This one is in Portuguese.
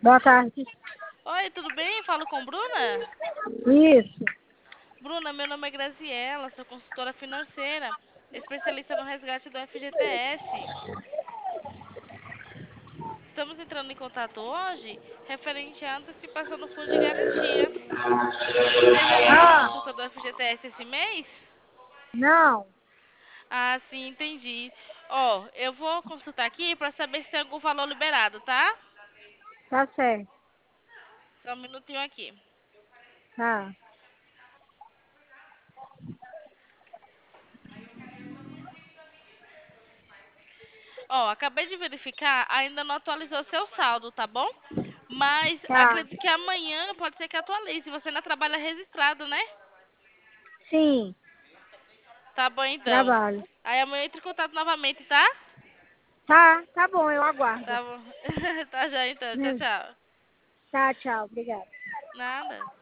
Boa tarde. Oi, tudo bem? Falo com Bruna? Isso. Bruna, meu nome é Graziela, sou consultora financeira, especialista no resgate do FGTS. Estamos entrando em contato hoje referente à antecipação do fundo de garantia. Você realizou a Ah, consulta do FGTS esse mês? não. Ah, sim, entendi. Ó, eu vou consultar aqui para saber se tem algum valor liberado, tá? Tá certo. Só um minutinho aqui. Tá. Ó, acabei de verificar, ainda não atualizou seu saldo, tá bom? Mas Tá. acredito que amanhã pode ser que atualize. Você ainda trabalha registrado, né? Sim. Tá bom, então. Trabalho. Aí amanhã entre em contato novamente, tá? Tá bom, eu aguardo. Tá bom. Tá já então. Tchau, tchau. Tá, tchau. Obrigada. Nada.